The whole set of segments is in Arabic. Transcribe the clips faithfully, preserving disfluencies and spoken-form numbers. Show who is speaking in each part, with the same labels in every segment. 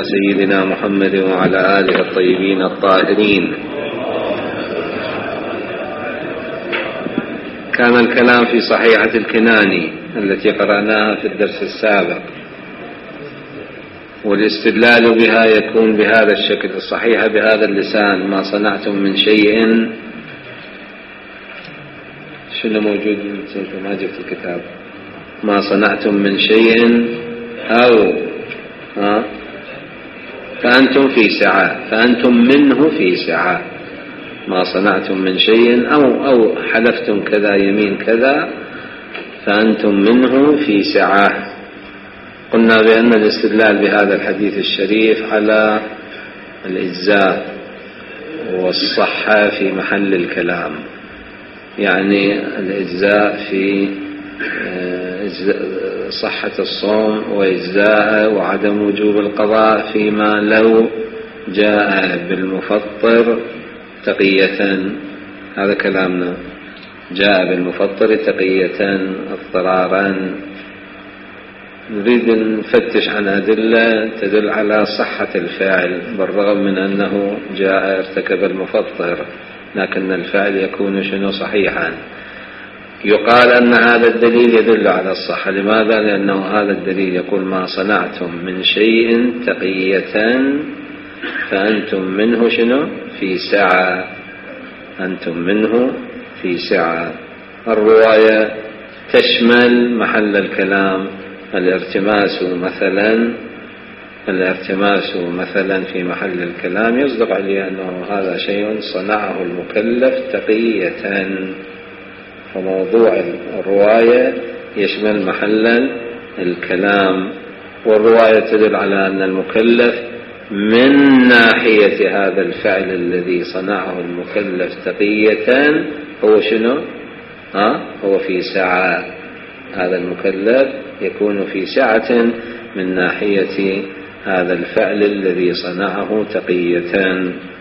Speaker 1: سيدنا محمد وعلى آله الطيبين الطاهرين. كان الكلام في صحيحة الكناني التي قرأناها في الدرس السابق، والاستدلال بها يكون بهذا الشكل: الصحيحة بهذا اللسان: ما صنعتم من شيء. شنو موجود؟ ما جبت الكتاب. ما صنعتم من شيء أو ها فأنتم في سعة، فأنتم منه في سعة. ما صنعتم من شيء أو أو حلفتم كذا يمين كذا فأنتم منه في سعة. قلنا بأن الاستدلال بهذا الحديث الشريف على الإجزاء والصحة في محل الكلام، يعني الإجزاء في صحة الصوم وإجزاءه وعدم وجوب القضاء فيما لو جاء بالمفطر تقية. هذا كلامنا: جاء بالمفطر تقية اضطرارا. نريد نفتش عن أدلة تدل على صحة الفعل بالرغم من أنه جاء ارتكب المفطر، لكن الفعل يكون شنو؟ صحيحا. يقال أن هذا الدليل يدل على الصحة. لماذا؟ لأنه هذا الدليل يقول: ما صنعتم من شيء تقية فأنتم منه شنو؟ في سعة. أنتم منه في سعة. الرواية تشمل محل الكلام. الارتماس مثلا الارتماس مثلا في محل الكلام يصدق عليه أنه هذا شيء صنعه المكلف تقية، فموضوع الرواية يشمل محل الكلام. والرواية تدل على أن المكلف من ناحية هذا الفعل الذي صنعه المكلف تقية هو شنو؟ ها؟ هو في سعة. هذا المكلف يكون في سعة من ناحية هذا الفعل الذي صنعه تقية،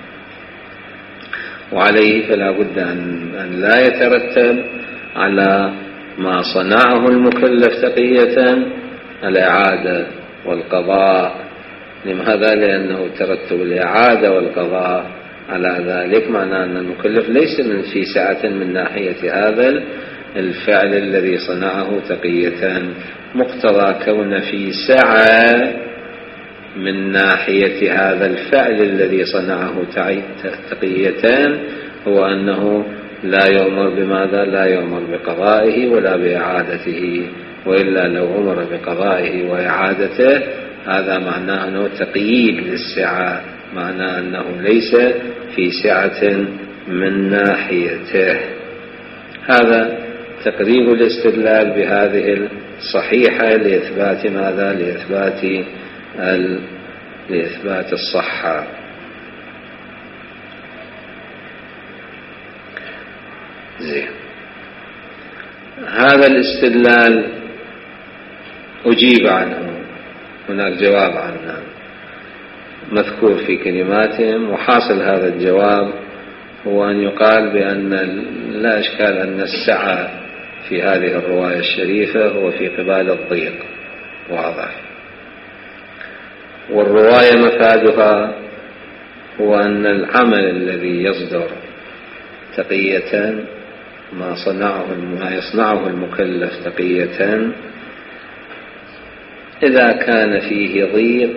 Speaker 1: وعليه فلا بد أن لا يترتب على ما صنعه المكلف تقية الإعادة والقضاء. لماذا؟ لأنه ترتب الإعادة والقضاء على ذلك معناه أن المكلف ليس من في سعة من ناحية هذا الفعل الذي صنعه تقية. مقتضى كون في سعة من ناحية هذا الفعل الذي صنعه تقية هو أنه لا يؤمر بماذا؟ لا يؤمر بقضائه ولا بإعادته، وإلا لو أمر بقضائه وإعادته هذا معناه أنه تقييد للسعة، معناه أنه ليس في سعة من ناحيته. هذا تقريب الاستدلال بهذه الصحيحة لإثبات ماذا؟ لإثبات ال... لإثبات الصحة. زين. هذا الاستدلال أجيب عنه، هناك جواب عنه مذكور في كلماتهم، وحاصل هذا الجواب هو أن يقال بأن لا إشكال أن السعة في هذه الرواية الشريفة هو في قبال الضيق، واضح. والرواية مفادها هو أن العمل الذي يصدر تقية ما صنعه ما يصنعه المكلف تقية إذا كان فيه ضيق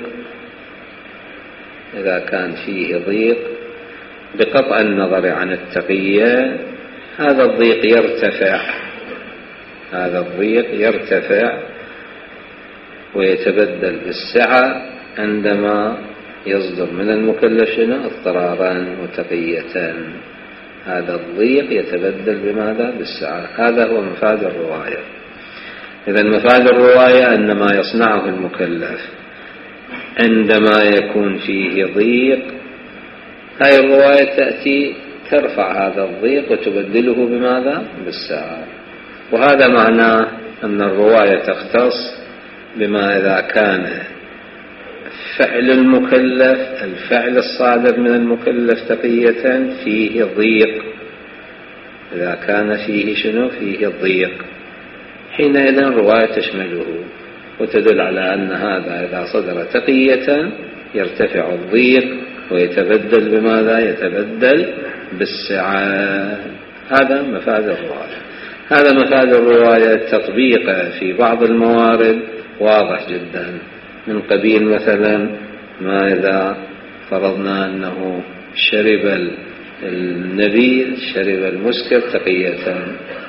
Speaker 1: إذا كان فيه ضيق بقطع النظر عن التقية، هذا الضيق يرتفع هذا الضيق يرتفع ويتبدل بالسعة عندما يصدر من المكلف شنو؟ اضطرارا وتقية. هذا الضيق يتبدل بماذا؟ بالسعة. هذا هو مفاد الرواية. إذا مفاد الرواية أن ما يصنعه المكلف عندما يكون فيه ضيق، هذه الرواية تأتي ترفع هذا الضيق وتبدله بماذا؟ بالسعة. وهذا معناه أن الرواية تختص بما إذا كان فعل المكلف الفعل الصادر من المكلف تقية فيه ضيق، إذا كان فيه شنو؟ فيه ضيق، حينئذ الرواية تشمله وتدل على أن هذا إذا صدر تقية يرتفع الضيق ويتبدل بماذا؟ يتبدل بالسعة. هذا مفاد الرواية. هذا مفاد الرواية. تطبيقه في بعض الموارد واضح جدا، من قبيل مثلا ما إذا فرضنا أنه شرب النبيذ، شرب المسكر تقية،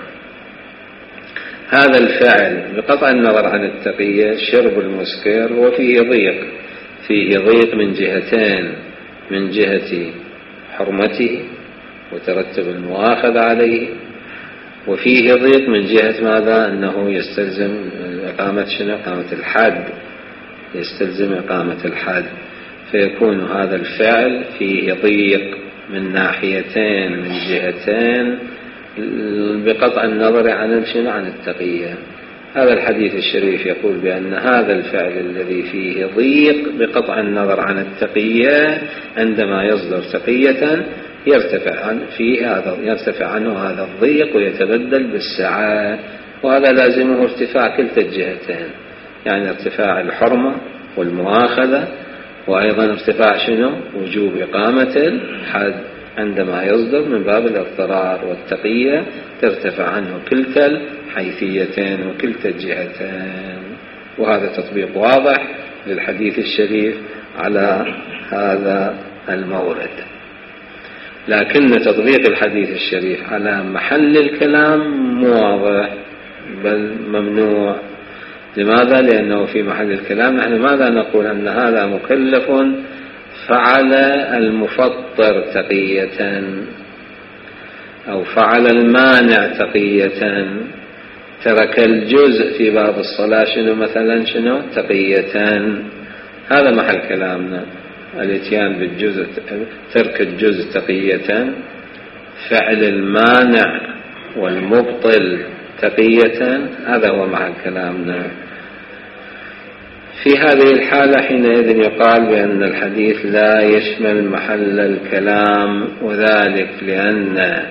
Speaker 1: هذا الفعل بقطع النظر عن التقية، شرب المسكر، وفيه ضيق، فيه ضيق من جهتين، من جهة حرمته وترتب المؤاخذة عليه، وفيه ضيق من جهة ماذا؟ أنه يستلزم إقامة شنو؟ إقامة الحد، يستلزم إقامة الحد، فيكون هذا الفعل فيه ضيق من ناحيتين، من جهتين، بقطع النظر عن شنو؟ عن التقية. هذا الحديث الشريف يقول بأن هذا الفعل الذي فيه ضيق بقطع النظر عن التقية عندما يصدر تقية يرتفع عن فيه هذا يرتفع عنه هذا الضيق ويتبدل بالسعة، وهذا لازمه ارتفاع كلتا الجهتين، يعني ارتفاع الحرمة والمؤاخذة، وأيضا ارتفاع شنو؟ وجوب إقامة الحد عندما يصدر من باب الاضطرار، والتقية ترتفع عنه كلتا الحيثيتين وكلتا الجهتين. وهذا تطبيق واضح للحديث الشريف على هذا المورد. لكن تطبيق الحديث الشريف على محل الكلام مو واضح، بل ممنوع. لماذا؟ لأنه في محل الكلام نحن ماذا نقول؟ أن هذا مكلف فعل المفطر تقية، أو فعل المانع تقية، ترك الجزء في باب الصلاة شنو مثلا؟ شنو؟ تقية. هذا محل كلامنا، الاتيان بالجزء، ترك الجزء تقية، فعل المانع والمبطل تقية، هذا هو محل كلامنا. في هذه الحالة حينئذ يقال بأن الحديث لا يشمل محل الكلام، وذلك لأن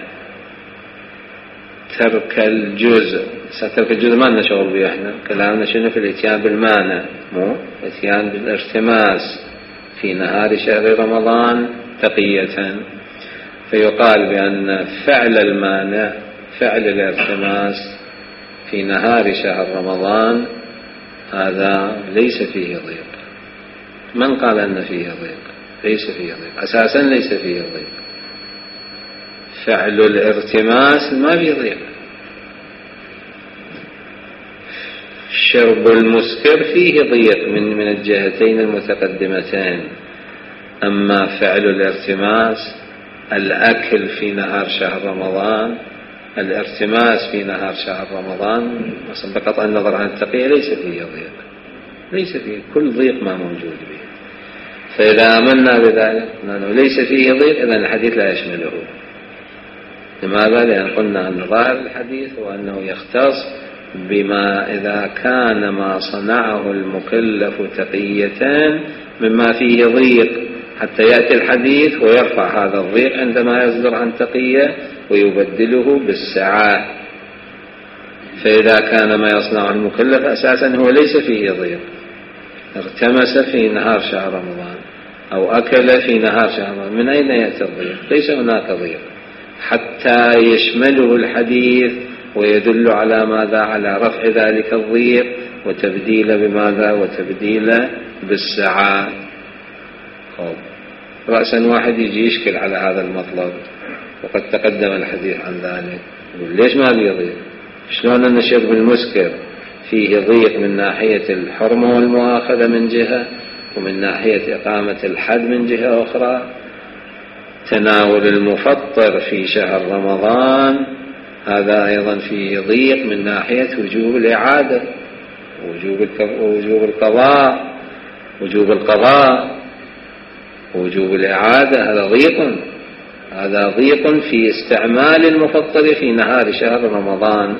Speaker 1: ترك الجزء، ترك الجزء ما لنا شغل به، احنا كلامنا شنو؟ في الاتيان بالمانع، مو الاتيان بالارتماس في نهار شهر رمضان تقية. فيقال بأن فعل المانع، فعل الارتماس في نهار شهر رمضان هذا ليس فيه ضيق. من قال أن فيه ضيق؟ ليس فيه ضيق، أساسا ليس فيه ضيق. فعل الارتماس ما فيه ضيق. شرب المسكر فيه ضيق من من الجهتين المتقدمتين. أما فعل الارتماس، الأكل في نهار شهر رمضان، الارتماس في نهار شهر رمضان بقطع النظر عن التقية ليس فيه ضيق، ليس فيه كل ضيق ما موجود به. فإذا آمنا بذلك أنه ليس فيه ضيق، إذن الحديث لا يشمله. لماذا؟ لأن قلنا أن ظاهر الحديث هو أنه يختص بما إذا كان ما صنعه المكلف تقيتان مما فيه ضيق، حتى يأتي الحديث ويرفع هذا الضيق عندما يصدر عن تقية ويبدله بالسعة. فإذا كان ما يصنعه المكلف أساسا هو ليس فيه ضيق، ارتمس في نهار شهر رمضان أو أكل في نهار شهر رمضان، من أين يأتي الضيق؟ ليس هناك ضيق حتى يشمله الحديث ويدل على ماذا؟ على رفع ذلك الضيق وتبديل بماذا؟ وتبديل بالسعة. رأسا واحد يجي يشكل على هذا المطلب، وقد تقدم الحديث عن ذلك، يقول ليش ما فيه ضيق؟ شلون أن شرب المسكر فيه ضيق من ناحية الحرمة والمؤاخذة من جهة، ومن ناحية إقامة الحد من جهة أخرى؟ تناول المفطر في شهر رمضان هذا أيضا فيه ضيق من ناحية وجوب الإعادة، وجوب القضاء، وجوب القضاء وجوب الإعادة، هذا ضيق، هذا ضيق في استعمال المفطر في نهار شهر رمضان.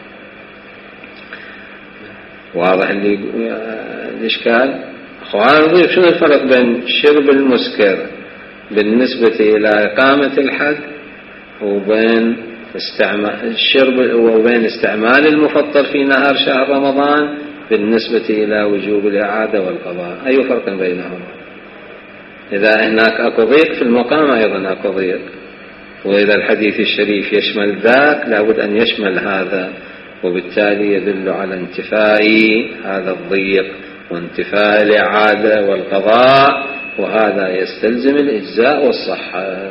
Speaker 1: واضح الإشكال؟ أخوان الضيق، شنو الفرق بين شرب المسكر بالنسبة إلى إقامة الحد وبين استعمال الشرب وبين استعمال المفطر في نهار شهر رمضان بالنسبة إلى وجوب الإعادة والقضاء؟ أي فرق بينهما؟ إذا هناك أكو ضيق في المقام أيضا أكو ضيق، وإذا الحديث الشريف يشمل ذاك لابد أن يشمل هذا، وبالتالي يدل على انتفاء هذا الضيق وانتفاء الإعادة والقضاء، وهذا يستلزم الإجزاء والصحة.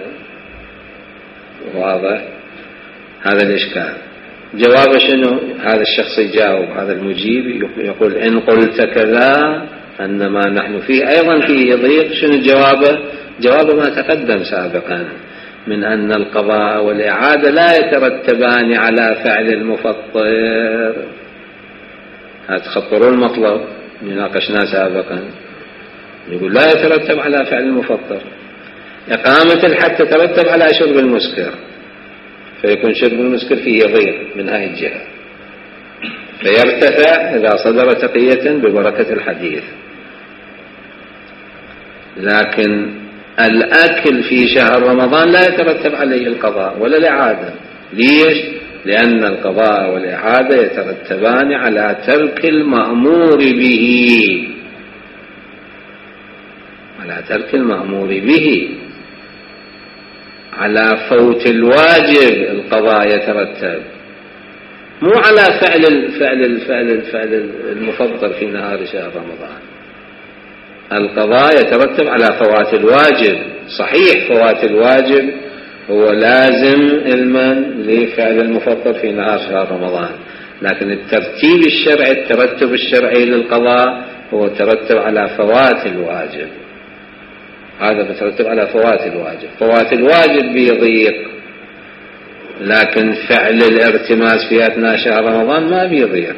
Speaker 1: واضح هذا الإشكال. جواب شنو؟ هذا الشخص يجاوب، هذا المجيب يقول إن قلت كذا أن ما نحن فيه أيضا فيه ضيق. شنو جوابه؟ جوابه ما تقدم سابقا من أن القضاء والإعادة لا يترتبان على فعل المفطر. هتخطروا المطلب ناقشناه سابقا، يقول لا يترتب على فعل المفطر. إقامة الحد تترتب على شرب المسكر، فيكون شرب المسكر فيه ضيق من هذه الجهة، فيرتفع إذا صدر تقية ببركة الحديث. لكن الأكل في شهر رمضان لا يترتب عليه القضاء ولا الإعادة. ليش؟ لأن القضاء والإعادة يترتبان على ترك المأمور به، على ترك المأمور به. على فوت الواجب القضاء يترتب، مو على فعل الفعل الفعل الفعل المفطر في نهار شهر رمضان. القضاء يترتب على فوات الواجب. صحيح فوات الواجب هو لازم علما لفعل المفطر في نهار شهر رمضان، لكن الترتيب الشرعي الترتب الشرعي للقضاء هو ترتب على فوات الواجب. هذا بترتب على فوات الواجب. فوات الواجب بيضيق، لكن فعل الارتماس في أثناء شهر رمضان ما بيضيق.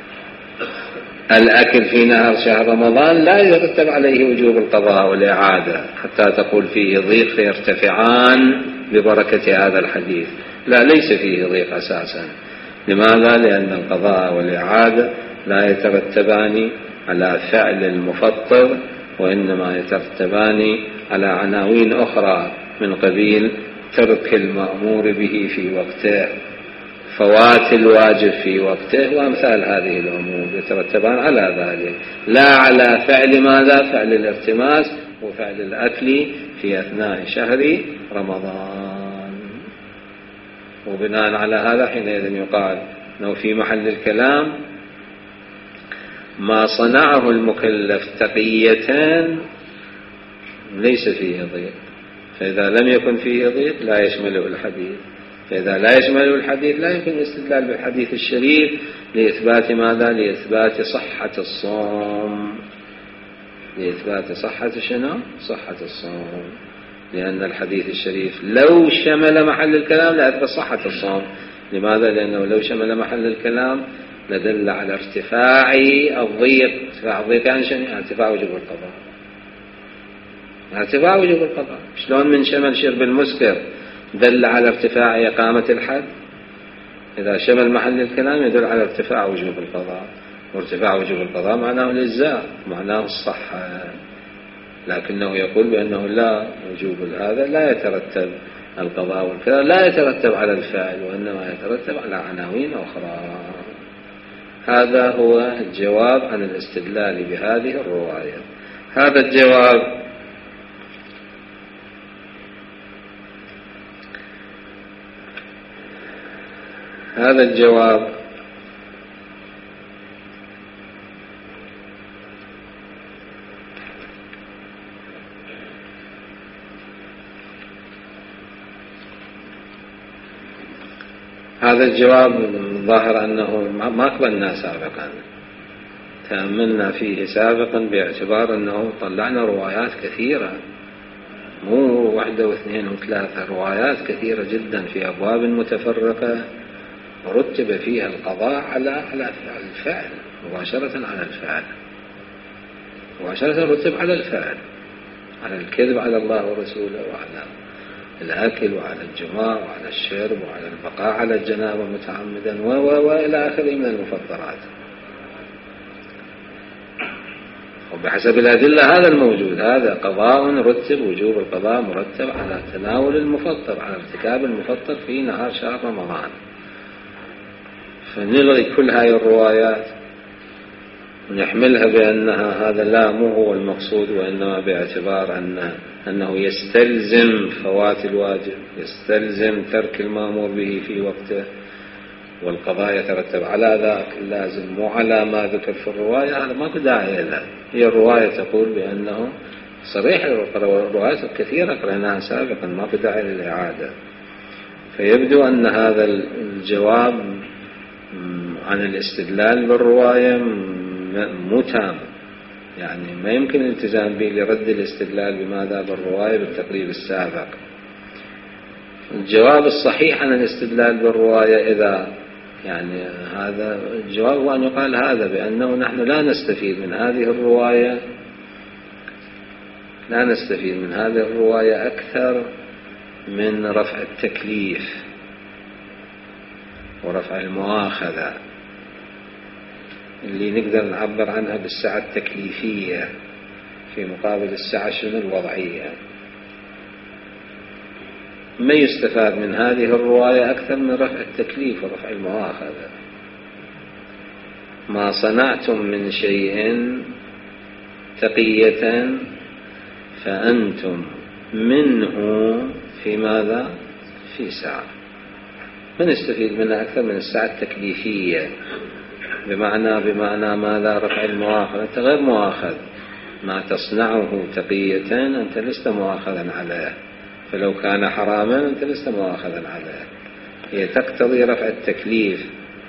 Speaker 1: الأكل في نهار شهر رمضان لا يترتب عليه وجوب القضاء والإعادة حتى تقول فيه ضيق فيرتفعان ببركة هذا الحديث. لا، ليس فيه ضيق أساسا. لماذا؟ لأن القضاء والإعادة لا يترتبان على فعل المفطر، وإنما يترتبان على عناوين أخرى من قبيل ترك المأمور به في وقته، فوات الواجب في وقته، وأمثال هذه الأمور يترتبان على ذلك، لا على فعل ماذا؟ فعل الارتماس وفعل الأكل في أثناء شهر رمضان. وبناء على هذا حينئذ يقال أنه في محل الكلام ما صنعه المكلف تقيتان ليس فيه ضيق، فإذا لم يكن فيه ضيق لا يشمله الحديث. فإذا لا يشمله الحديث لا يمكن الاستدلال بالحديث الشريف لإثبات ماذا؟ لإثبات صحة الصوم. لإثبات صحة شنو؟ صحة الصوم. لأن الحديث الشريف لو شمل محل الكلام لأثبت صحة الصوم. لماذا؟ لأنه لو شمل محل الكلام لدل على ارتفاع الضيق. ارتفاع الضيق يعني شنو؟ ارتفاع وجوب القضاء. ارتفاع وجوب القضاء. شلون من شمل شرب المسكر دل على ارتفاع إقامة الحد؟ إذا شمل محل الكلام يدل على ارتفاع وجوب القضاء، وارتفاع وجوب القضاء معناه الإجزاء، معناه الصحة. لكنه يقول بأنه لا، وجوب هذا لا يترتب القضاء والكلام لا يترتب على الفعل، وإنما يترتب على عناوين أخرى. هذا هو الجواب عن الاستدلال بهذه الرواية. هذا الجواب هذا الجواب هذا الجواب ظاهر أنه ما قبلنا سابقا، تأملنا فيه سابقا باعتبار أنه طلعنا روايات كثيرة، مو واحدة واثنين وثلاثة، روايات كثيرة جدا في أبواب متفرقة رتب فيها القضاء على على الفعل مباشرة، على الفعل مباشرة رتب على الفعل، على الكذب على الله ورسوله، وعلى الأكل، وعلى الجماع، وعلى الشرب، وعلى البقاء على الجنابة متعمدا، وإلى آخره من المفطرات. وبحسب الأدلة هذا الموجود، هذا قضاء رتب، وجوب القضاء مرتب على تناول المفطر، على ارتكاب المفطر في نهار شهر رمضان. فنلغي كل هاي الروايات ونحملها بأنها هذا لا مو هو المقصود، وإنما باعتبار أن أنه يستلزم فوات الواجب، يستلزم ترك المأمور به في وقته، والقضاء يترتب على ذاك اللازم مو على ما ذكر في الرواية. هذا ما داعي له. هي الرواية تقول بأنه صريح، الروايات الكثيرة قرأناها سابقا، ما داعي للإعادة. فيبدو أن هذا الجواب عن الاستدلال بالرواية مو تام، يعني ما يمكن الالتزام به لرد الاستدلال بماذا بالرواية بالتقريب السابق. الجواب الصحيح عن الاستدلال بالرواية إذا يعني هذا الجواب هو أن يقال هذا بأنه نحن لا نستفيد من هذه الرواية لا نستفيد من هذه الرواية أكثر من رفع التكليف ورفع المؤاخذة اللي نقدر نعبر عنها بالسعة التكليفية في مقابل السعة شنو الوضعية. ما يستفاد من هذه الرواية أكثر من رفع التكليف ورفع المؤاخذة. ما صنعتم من شيء تقية فأنتم منه في ماذا؟ في سعة. ما نستفيد منها أكثر من السعة التكليفية، بمعنى بمعنى ماذا؟ رفع المؤاخذة. أنت غير مؤاخذ، ما تصنعه تقية أنت لست مؤاخذا عليه، فلو كان حراما أنت لست مؤاخذا عليه. هي تقتضي رفع التكليف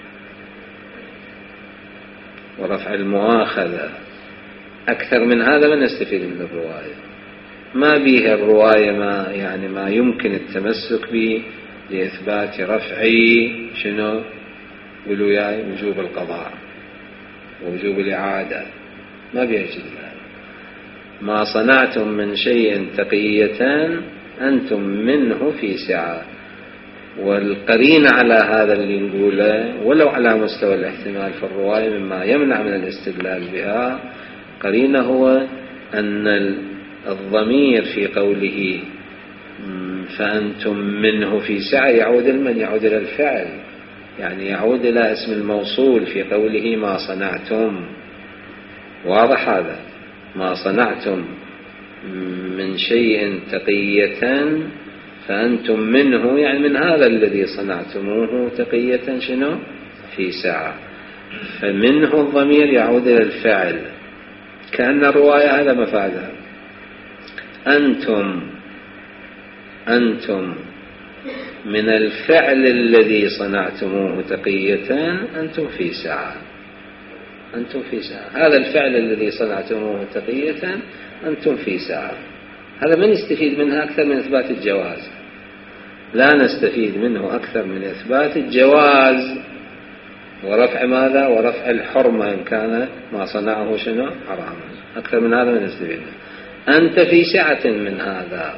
Speaker 1: ورفع المؤاخذة. أكثر من هذا ما نستفيد من الرواية. ما بيها الرواية ما يعني ما يمكن التمسك به لإثبات رفع شنو قولوا ياي وجوب القضاء ووجوب الإعادة، ما بيها جدا. ما صنعتم من شيء تقية أنتم منه في سعة. والقرين على هذا اللي نقوله ولو على مستوى الاحتمال في الرواية مما يمنع من الاستدلال بها، قرين هو أن الضمير في قوله فأنتم منه في سعة يعود لمن؟ يعود إلى الفعل، يعني يعود إلى اسم الموصول في قوله ما صنعتم. واضح هذا؟ ما صنعتم من شيء تقية فأنتم منه، يعني من هذا الذي صنعتموه تقية شنو في سعة. فمنه الضمير يعود إلى الفعل، كأن الرواية هذا مفادها. أنتم أنتم من الفعل الذي صنعتموه تقية أنتم في سعة. أنتم في سعة، هذا الفعل الذي صنعتموه تقية أنتم في سعة. هذا ما نستفيد منها أكثر من إثبات الجواز. لا نستفيد منه أكثر من إثبات الجواز ورفع ماذا؟ ورفع الحرمة إن كان ما صنعه شنو حراما. أكثر من هذا ما نستفيد منه. أنت في سعة من هذا،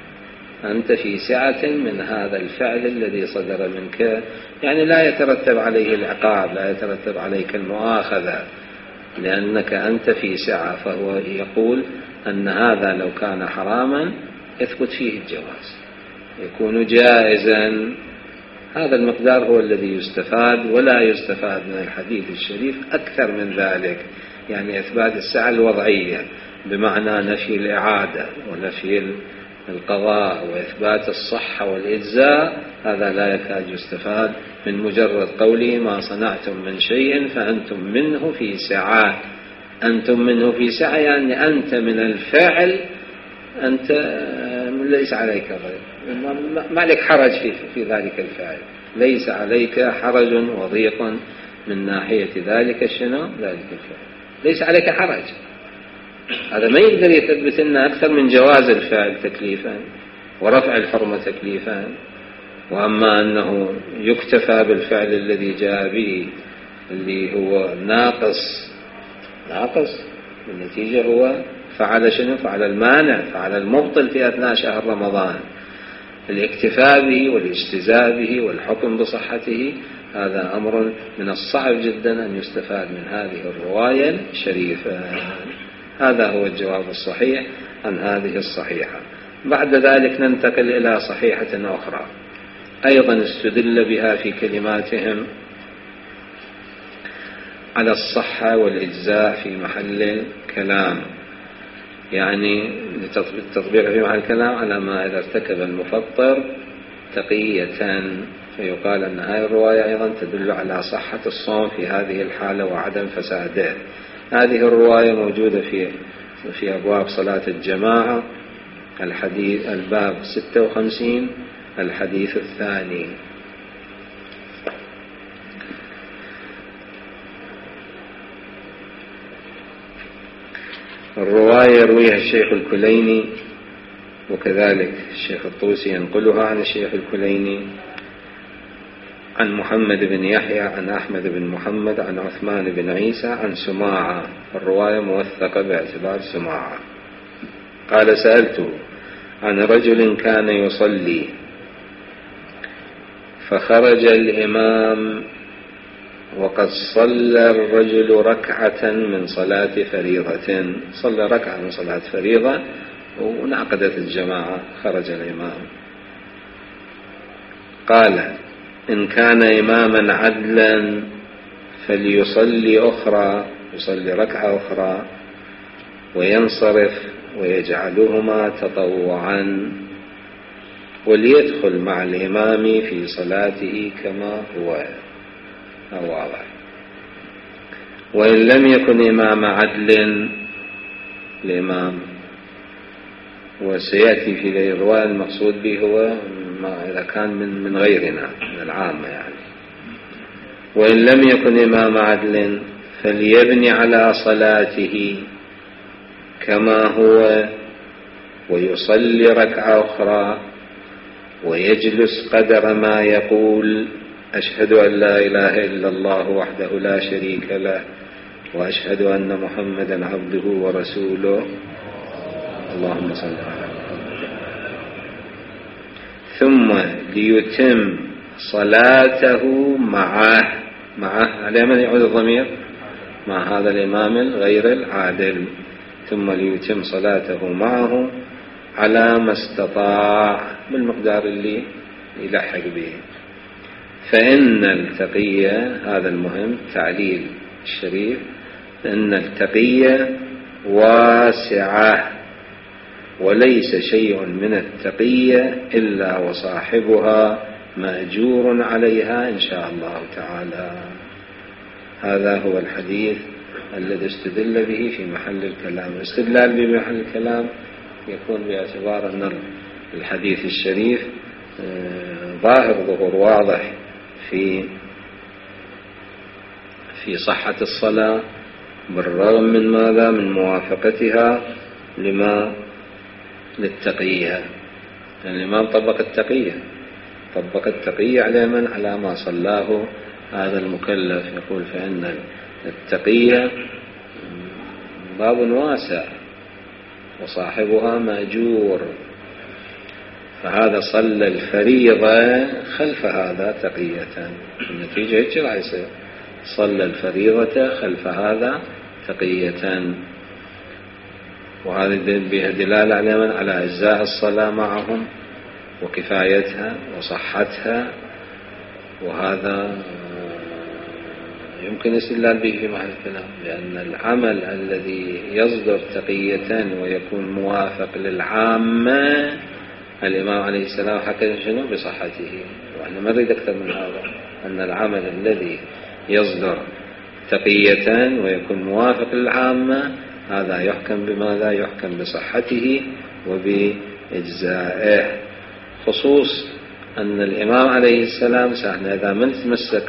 Speaker 1: أنت في سعة من هذا الفعل الذي صدر منك، يعني لا يترتب عليه العقاب، لا يترتب عليك المؤاخذة، لأنك أنت في سعة. فهو يقول أن هذا لو كان حراما يثبت فيه الجواز، يكون جائزا. هذا المقدار هو الذي يستفاد، ولا يستفاد من الحديث الشريف أكثر من ذلك، يعني إثبات السعة الوضعية بمعنى نفي الإعادة ونفي القضاء وإثبات الصحة والإجزاء. هذا لا يكاد يستفاد من مجرد قوله ما صنعتم من شيء فأنتم منه في سعة. أنتم منه في سعة يعني أنت من الفعل، أنت ليس عليك غير، ما عليك حرج في, في ذلك الفعل، ليس عليك حرج وضيق من ناحية ذلك شنو ذلك الفعل، ليس عليك حرج. هذا ما يقدر يثبت لنا أكثر من جواز الفعل تكليفا ورفع الحرمة تكليفا. وأما أنه يكتفى بالفعل الذي جاء به اللي هو ناقص ناقص النتيجة هو فعل شنو؟ فعل المانع، فعل المبطل في أثناء شهر رمضان. الاكتفاء به والاجتزاء به والحكم بصحته هذا أمر من الصعب جدا أن يستفاد من هذه الرواية الشريفة. هذا هو الجواب الصحيح عن هذه الصحيحة. بعد ذلك ننتقل إلى صحيحة أخرى أيضا استدل بها في كلماتهم على الصحة والإجزاء في محل الكلام، يعني التطبيق في محل الكلام على ما إذا ارتكب المفطر تقية، فيقال أن هذه الرواية أيضا تدل على صحة الصوم في هذه الحالة وعدم فساده. هذه الرواية موجودة في في أبواب صلاة الجماعة، الحديث الباب ستة وخمسين الحديث الثاني. الرواية يرويها الشيخ الكليني، وكذلك الشيخ الطوسي ينقلها عن الشيخ الكليني عن محمد بن يحيى عن أحمد بن محمد عن عثمان بن عيسى عن سماعة. الرواية موثقة باعتبار سماعة. قال: سألته عن رجل كان يصلي فخرج الإمام وقد صلى الرجل ركعة من صلاة فريضة، صلى ركعة من صلاة فريضة ونعقدت الجماعة، خرج الإمام. قال: إن كان إماما عدلا فليصلي أخرى، يصلي ركعة أخرى وينصرف ويجعلهما تطوعا، وليدخل مع الإمام في صلاته كما هو. واضح. وإن لم يكن إمام عدل الإمام، وسيأتي في الرواية المقصود به هو ما إذا كان من من غيرنا من العامة يعني. وإن لم يكن إمام عدل فليبني على صلاته كما هو ويصلي ركعة أخرى ويجلس قدر ما يقول: أشهد أن لا إله إلا الله وحده لا شريك له وأشهد أن محمدا عبده ورسوله اللهم صل على محمد. ثم ليتم صلاته معه، معه على من يعود الضمير؟ مع هذا الإمام الغير العادل. ثم ليتم صلاته معه على ما استطاع بالمقدار اللي يلحق به. فإن التقية، هذا المهم تعليل الشريف، إن التقية واسعة وليس شيء من التقية إلا وصاحبها مأجور عليها إن شاء الله تعالى. هذا هو الحديث الذي استدل به في محل الكلام. الاستدلال به محل الكلام يكون باعتبار أن الحديث الشريف ظاهر ظهور واضح في في صحة الصلاة، بالرغم من ماذا؟ من موافقتها لما للتقية. يعني الإمام طبق التقية، طبق التقية على من؟ على ما صلاه هذا المكلف. يقول: فإن التقية باب واسع وصاحبها مأجور. فهذا صلى الفريضة خلف هذا تقية، النتيجة هيك راح يصير، صلى الفريضة خلف هذا تقية. وهذا بها دلالة على من؟ على أجزاء الصلاة معهم وكفايتها وصحتها، وهذا يمكن الاستدلال به في محل الكلام، لأن العمل الذي يصدر تقية ويكون موافق للعامة الإمام عليه السلام حكى شنو؟ بصحته. وأنا ما نريد أكثر من هذا، أن العمل الذي يصدر تقية ويكون موافق للعامة هذا يحكم بماذا؟ يحكم بصحته وبإجزائه. خصوص أن الإمام عليه السلام سهنا إذا من تمسك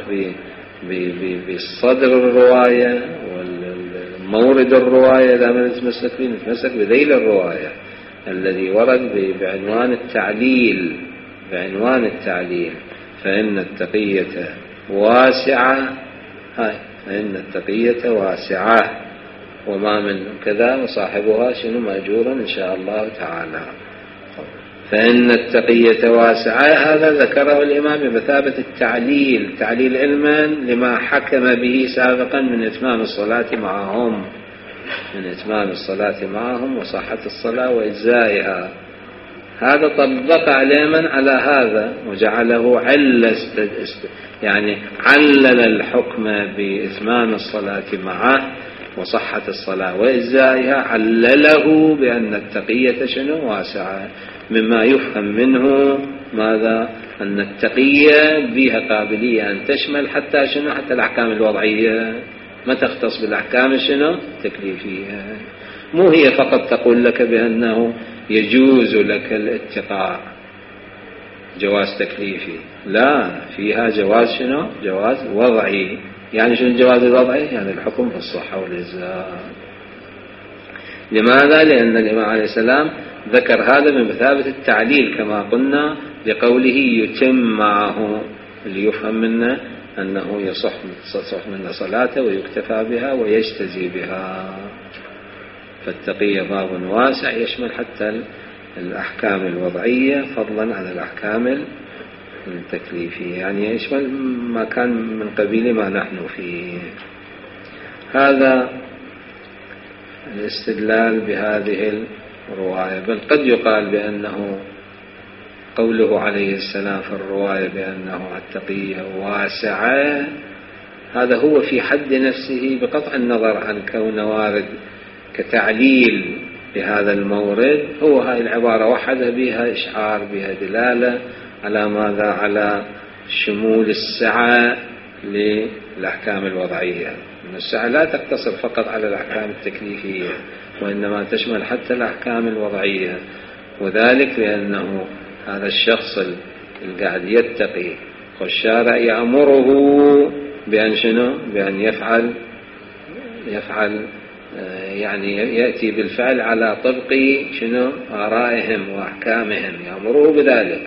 Speaker 1: بصدر الرواية والمورد الرواية، إذا من تمسك به نتمسك بذيل الرواية الذي ورد بعنوان التعليل، بعنوان التعليل. فإن التقية واسعة، هاي فإن التقية واسعة وما من كذا وصاحبها شنو؟ مأجور إن شاء الله تعالى. فإن التقية واسعة هذا ذكره الإمام بمثابة التعليل، تعليل علما لما حكم به سابقا من إتمام الصلاة معهم، من إتمام الصلاة معهم وصحة الصلاة وإجزائها. هذا طبق عليه من على هذا وجعله علة يعني علل الحكم بإتمام الصلاة معه وصحة الصلاة وإجزائها، علله بأن التقية شنو واسعة، مما يفهم منه ماذا؟ أن التقية بها قابلية أن تشمل حتى شنو؟ حتى الأحكام الوضعية، ما تختص بالأحكام شنو؟ التكليفية. مو هي فقط تقول لك بأنه يجوز لك الاتقاء جواز تكليفي، لا، فيها جواز شنو؟ جواز وضعي. يعني شنو الجواز الوضعي؟ يعني الحكم في الصحة والإجزاء. لماذا؟ لأن الإمام عليه السلام ذكر هذا من مثابة التعليل كما قلنا لقوله يتم معه، اللي يفهم منه أنه يصح من صلاته ويكتفى بها ويجتزي بها. فالتقية باب واسع يشمل حتى الأحكام الوضعية فضلا عن الأحكام التكليفية، يعني يشمل ما كان من قبيل ما نحن فيه. هذا الاستدلال بهذه الرواية. بل قد يقال بأنه قوله عليه السلام في الرواية بأنه التقية واسعة، هذا هو في حد نفسه بقطع النظر عن كون وارد كتعليل لهذا المورد، هو هاي العبارة وحدها بها إشعار بها دلالة على ماذا؟ على شمول السعة للأحكام الوضعية. أن السعة لا تقتصر فقط على الأحكام التكليفية وإنما تشمل حتى الأحكام الوضعية، وذلك لأنه هذا الشخص اللي قاعد يتقي والشارع يأمره بأن شنو؟ بأن يفعل يفعل يعني يأتي بالفعل على طبق شنو؟ آرائهم وأحكامهم، يأمره بذلك.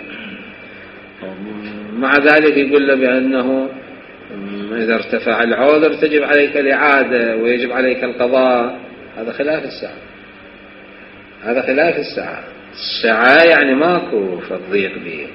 Speaker 1: مع ذلك يقول له بأنه إذا ارتفع العذر تجب عليك الإعادة ويجب عليك القضاء. هذا خلاف الساعة، هذا خلاف الساعة. الساعة يعني ماكو فالضيق به،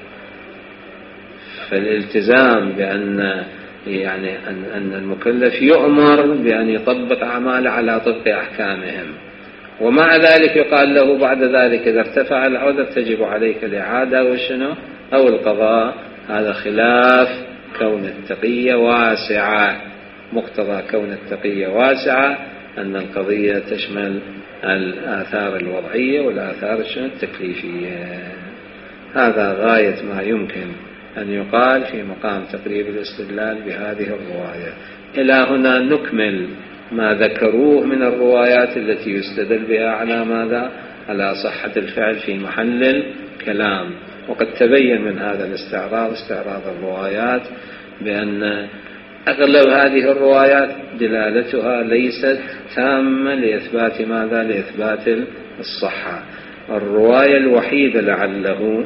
Speaker 1: فالالتزام بأن يعني أن أن المكلف يؤمر بأن يطبق أعماله على طبق أحكامهم، ومع ذلك يقال له بعد ذلك إذا ارتفع العذر تجب عليك الإعادة والشنو أو القضاء. هذا خلاف كون التقية واسعة. مقتضى كون التقية واسعة أن القضية تشمل الآثار الوضعية والآثار التكليفية. هذا غاية ما يمكن أن يقال في مقام تقريب الاستدلال بهذه الرواية. إلى هنا نكمل ما ذكروه من الروايات التي يستدل بها على ماذا؟ على صحة الفعل في محل الكلام. وقد تبين من هذا الاستعراض استعراض الروايات بأن أغلب هذه الروايات دلالتها ليست تامة لإثبات ماذا؟ لإثبات الصحة. الرواية الوحيدة لعله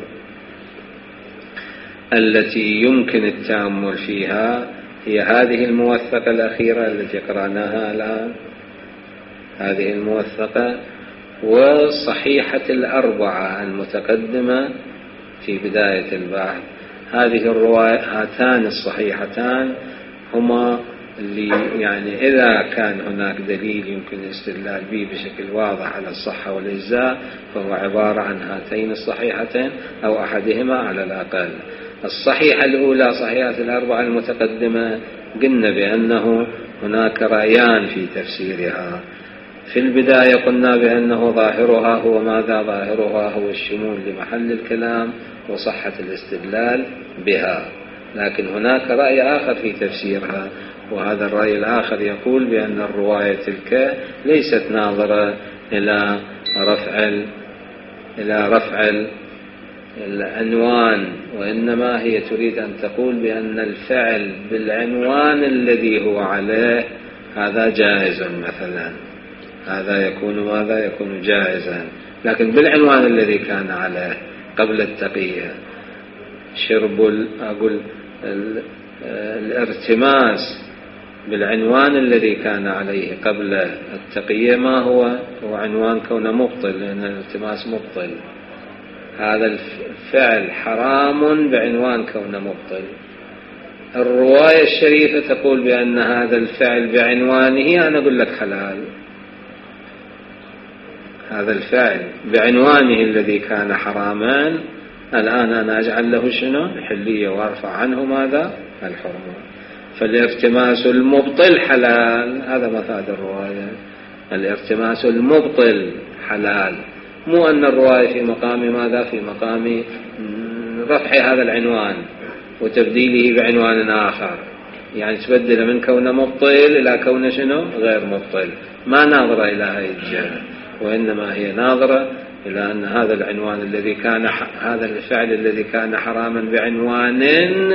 Speaker 1: التي يمكن التأمل فيها هي هذه الموثقة الأخيرة التي قرأناها الآن، هذه الموثقة، والصحيحة الأربعة المتقدمة في بداية البحث. هذه الرواية هاتان الصحيحتان هما اللي يعني إذا كان هناك دليل يمكن الاستدلال به بشكل واضح على الصحة والإجزاء فهو عبارة عن هاتين الصحيحتين أو أحدهما على الأقل. الصحيحة الأولى صحيحة الأربعة المتقدمة قلنا بأنه هناك رأيان في تفسيرها. في البداية قلنا بأنه ظاهرها هو ماذا؟ ظاهرها هو الشمول لمحل الكلام وصحة الاستدلال بها، لكن هناك رأي آخر في تفسيرها، وهذا الرأي الآخر يقول بأن الرواية تلك ليست ناظرة إلى رفع إلى رفع العنوان، وإنما هي تريد أن تقول بأن الفعل بالعنوان الذي هو عليه هذا جائز مثلا، هذا يكون ماذا؟ يكون جائزا، لكن بالعنوان الذي كان عليه قبل التقية شرب أقول الارتماس بالعنوان الذي كان عليه قبل التقية ما هو؟ هو عنوان كونه مبطل، لأن الالتماس مبطل. هذا الفعل حرام بعنوان كونه مبطل. الرواية الشريفة تقول بأن هذا الفعل بعنوانه أنا أقول لك حلال، هذا الفعل بعنوانه الذي كان حراما، الآن أنا أجعل له شنو؟ حلية، وأرفع عنه ماذا؟ الحرمة. فالارتماس المبطل حلال، هذا مفاد الرواية. الارتماس المبطل حلال، مو أن الرواية في مقام ماذا؟ في مقام رفع هذا العنوان وتبديله بعنوان آخر، يعني تبدل من كونه مبطل إلى كونه شنو؟ غير مبطل. ما ناظرة إلى هذه الجهة، وإنما هي ناظرة إلى أن هذا العنوان الذي كان هذا الفعل الذي كان حراما بعنوان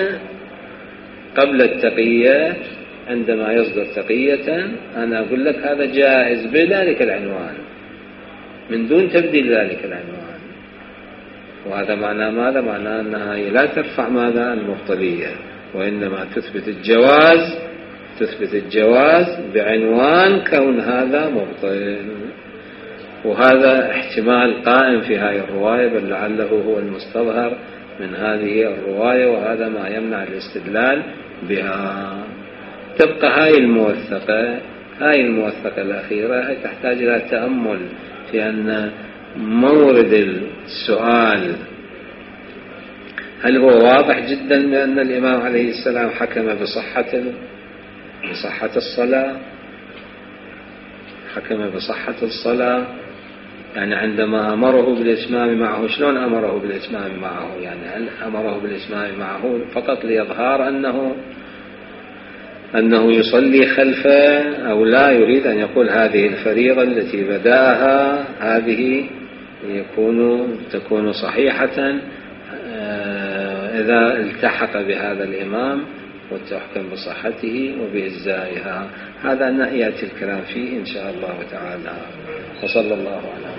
Speaker 1: قبل التقية، عندما يصدر تقية أنا أقول لك هذا جائز بذلك العنوان من دون تبديل ذلك العنوان. وهذا معناه ماذا؟ معناه أنها لا ترفع ماذا؟ المبطلية، وإنما تثبت الجواز، تثبت الجواز بعنوان كون هذا مبطل. وهذا احتمال قائم في هذه الرواية، بل لعله هو المستظهر من هذه الرواية، وهذا ما يمنع الاستدلال بها. تبقى هاي الموثقة، هاي الموثقة الأخيرة تحتاج إلى تأمل في أن مورد السؤال هل هو واضح جدا بأن الإمام عليه السلام حكم بصحة بصحة الصلاة، حكم بصحة الصلاة، يعني عندما أمره بالإتمام معه شلون أمره بالإتمام معه؟ يعني هل أمره بالإتمام معه فقط ليظهر أنه أنه يصلي خلفه، أو لا يريد أن يقول هذه الفريضة التي بدأها هذه يكون تكون صحيحة إذا التحق بهذا الإمام وتحكم بصحته وبإجزائها؟ هذا يأتي الكلام فيه إن شاء الله تعالى. وصلى الله عليه وسلم.